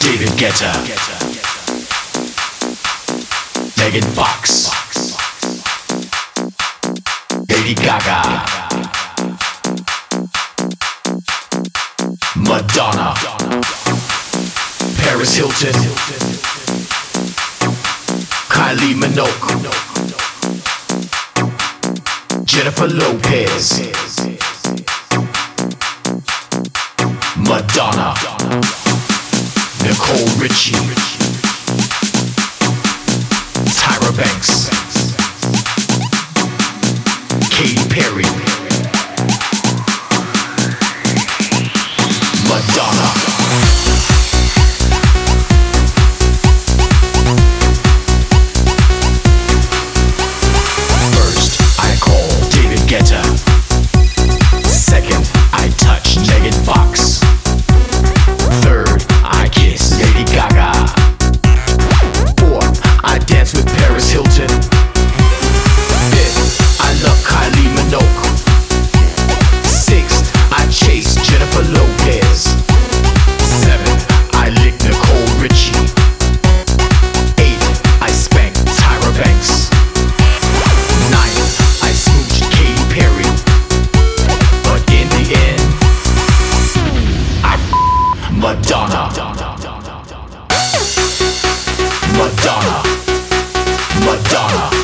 David Guetta, Megan Fox, Lady Gaga, Madonna, Paris Hilton, Kylie Minogue, Jennifer Lopez, Madonna, Nicole Richie, Tyra Banks, Katy Perry, Madonna. First, I call David Guetta. Second, I touch Megan Fox. Third, I kiss Lady Gaga. Fourth, I dance with Paris Hilton. Fifth, I love Kylie Minogue. Sixth, I chase Jennifer Lopez. Seventh, I lick Nicole Richie. Eighth, I spank Tyra Banks. Ninth, I smooch Katy Perry. But in the end, Madonna. Madonna. Madonna.